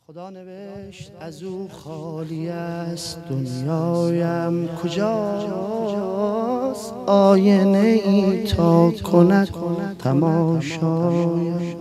خدا نوشت از او خالی است دنیایم کجاست، آینه ای تا کند تماشایم.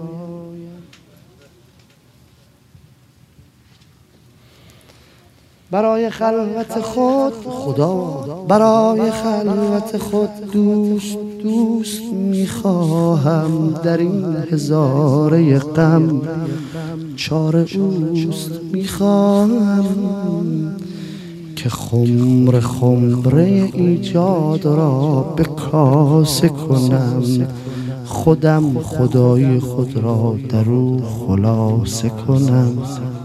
برای خلوت خود خدا، برای خلوت خود دوست میخواهم، در این هزاره غم چاره اوست. میخواهم که خمره ایجاد را به کاسه کنم، خودم خدای خود را در او خلاصه کنم.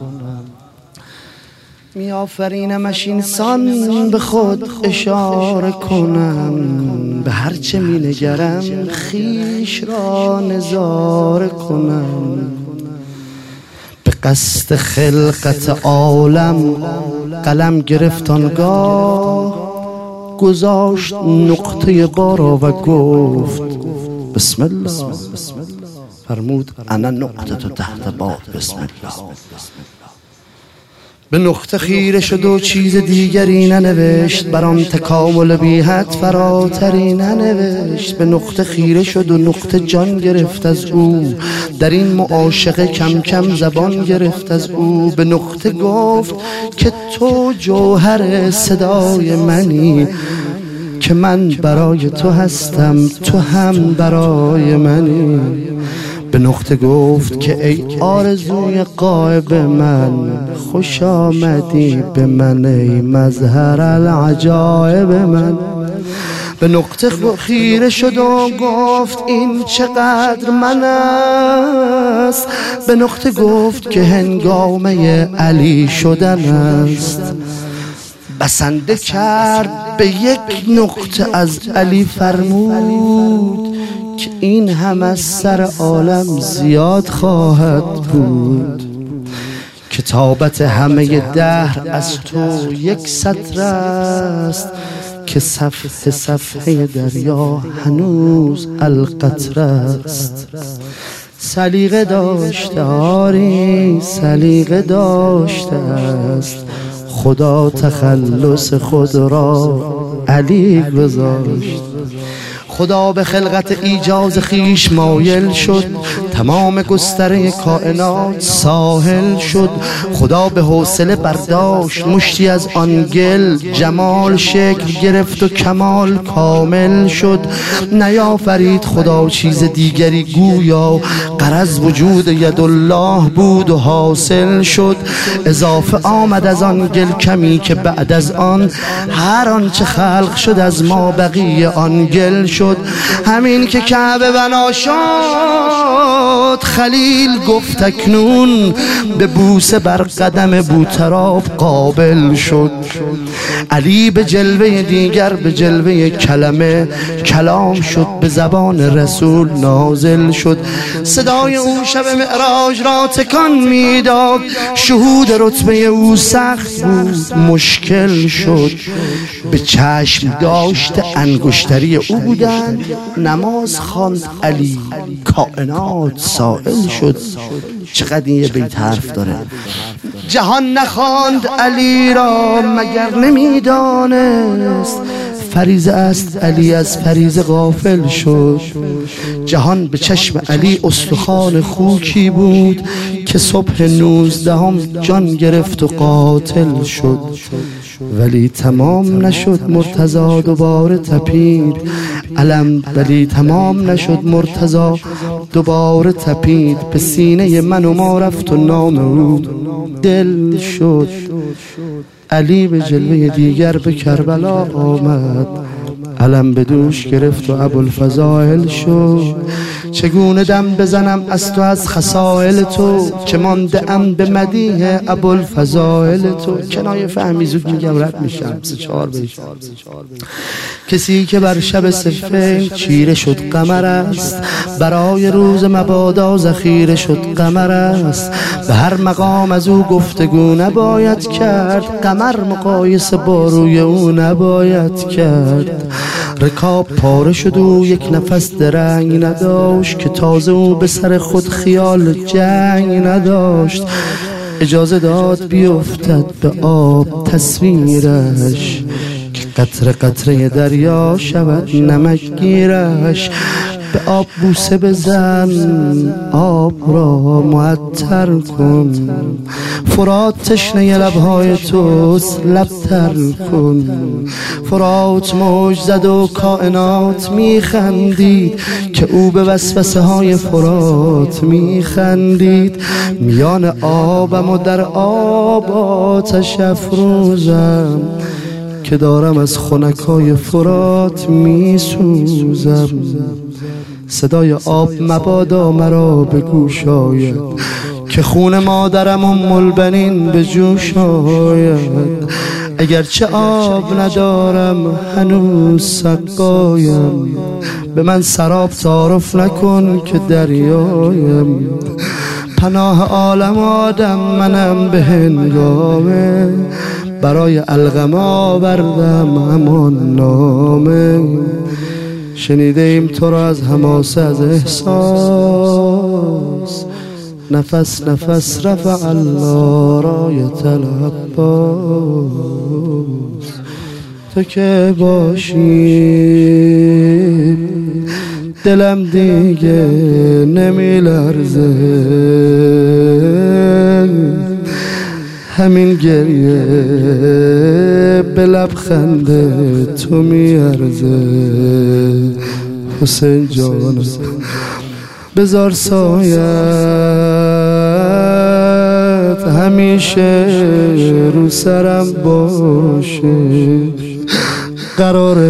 می آفرینمش اینسان به خود اشاره کنم، به هرچه می نگرم خیش را نظاره کنم. به قصد خلقت عالم قلم گرفت آنگاه، گذاشت نقطه بارا و گفت بسم الله. فرمود انا نقطه تحت باد بسم الله. به نقطه خیره شد و چیز دیگری ننوشت، برام تکامل بی حد فراتری ننوشت. به نقطه خیره شد و نقطه جان گرفت از او، در این معاشقه کم کم زبان گرفت از او. به نقطه گفت که تو جوهر صدای منی، که من برای تو هستم تو هم برای منی. به نقطه گفت که ای آرزوی غایب من، خوش آمدی به من ای مظهر العجایب من. به نقطه خیره شد و گفت این چقدر من است. به نقطه گفت که هنگامه علی شدن است. بسنده کرد به یک نقطه از علی، فرمود که این هم از سر عالم زیاد خواهد بود. کتابت همه دهر از تو یک سطر است، که صفحه دریا هنوز القطر است. سلیقه داشته آری سلیقه داشته است، خدا تخلص خود را علی گذاشت. خدا به خلقت ایجاز خیش مایل شد، تمام گستره کائنات ساحل شد. خدا به حوصله برداشت مشتی از آن گل، جمال شکل گرفت و کمال کامل شد. نیافرید خدا چیز دیگری، گویا غرض وجود یدالله بود و حاصل شد. اضافه آمد از آن گل کمی که بعد از آن هر آنچه خلق شد از ما بقیه آن گل شد. همین که کعبه بنا شد، خلیل گفت اکنون به بوسه بر قدم بوتراب قابل شد. علی به جلوه دیگر به جلوه کلمه کلام شد، به زبان رسول نازل شد. صدای او شب معراج را تکان میداد، شهود رتبه او سخت بود مشکل شد. به چشم داشت انگشتری او بودند، نماز خواند علی کائنات سائل شد. چقدر این یه بیت حرف داره. جهان نخواند علی را مگر نمیدانست، فریضه است علی از فریضه غافل شد. جهان به چشم علی استخوان خوکی بود، که صبح 19 جان گرفت و قاتل شد. ولی تمام نشد مرتضی دوباره تپید علم، ولی تمام نشد مرتضی دوباره تپید. به سینه من و ما رفت و نام او دل شد. علی به جلوه دیگر به کربلا آمد، علم به دوش گرفت و ابوالفضائل شد. چگونه دم بزنم از تو از خصائل تو، که مانده ام به مدیح ابوالفضائل تو. کنایه فهمی زود میگم رد میشم 3-4 بیت. کسی که بر شب صفین چیره شد قمر است، برای روز مبادا ذخیره شد قمر است. به هر مقام از او گفتگو نباید کرد، قمر مقایسه با روی او نباید کرد. رکاب پاره شد و یک نفس درنگ نداشت، که تازه او به سر خود خیال جنگ نداشت. اجازه داد بیفتد به آب تصویرش، که قطره قطره دریا شود نمکگیرش. به آب بوسه بزن، آب را معطر کن، فرات تشنه لبهای توست لبتر کن. فرات موج زد و کائنات میخندید، که او به وسوسه های فرات میخندید. میان آبم و در آب آتش افروزم، که دارم از خنکای فرات میسوزم. صدای آب مبادا مرا به گوش آید، که خون مادرم البنین به جوش آید. اگرچه آب ندارم هنوز سقایم، به من سراب تعارف نکن که دریایم. پناه عالم آدم منم به هنگامه، برای الغم آوردم همان نامه. شنیده ایم تو را از حماسه از احساس، نفس نفس رفع الله رایت العباس. تو که باشی دلم دیگه نمی لرزه، همین گریه به لبخند تو میارزه. حسین جان بذار سایت همیشه رو سرم باشه، قرار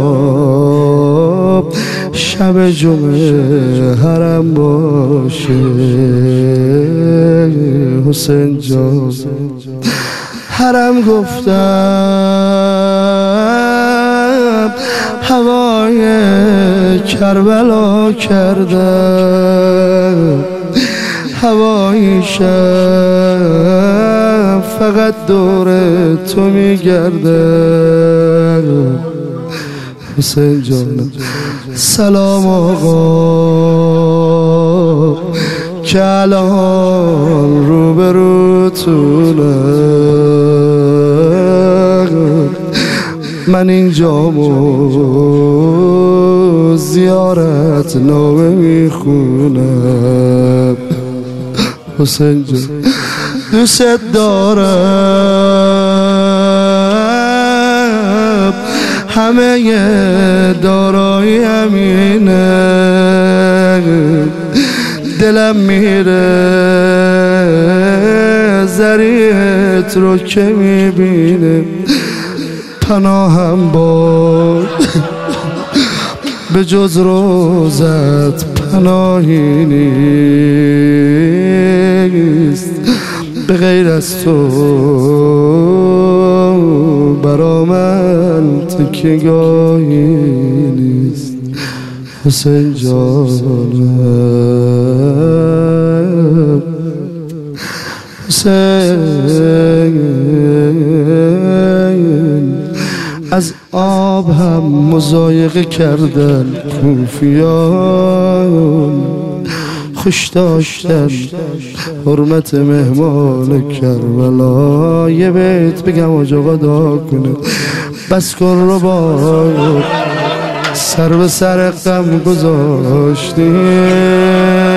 ما شب جمعه حرم باشه. حسین جان حرم گفتم، هوای کربلا کردم، هوای شب فقط دور تو میگرده. حسین جان سلام آقا، که الان روبروتونم، من اینجامو زیارت نامه میخونم. حسین جان دوست دارم، همه دارایی همینه، دلم میره ذریعت رو که میبینه. پناهم باد به جز روزت پناهی نیست، به غیر از تو برا من تکیه‌گاهی نیست. حسین جانم، حسین از آب هم مضایقه کردن کوفیان، خوش داشتن حرمت مهمان کربلا. یه بیت بگم آجاقا دعا کنه، بس کن رو با سر به سر غم گذاشتی.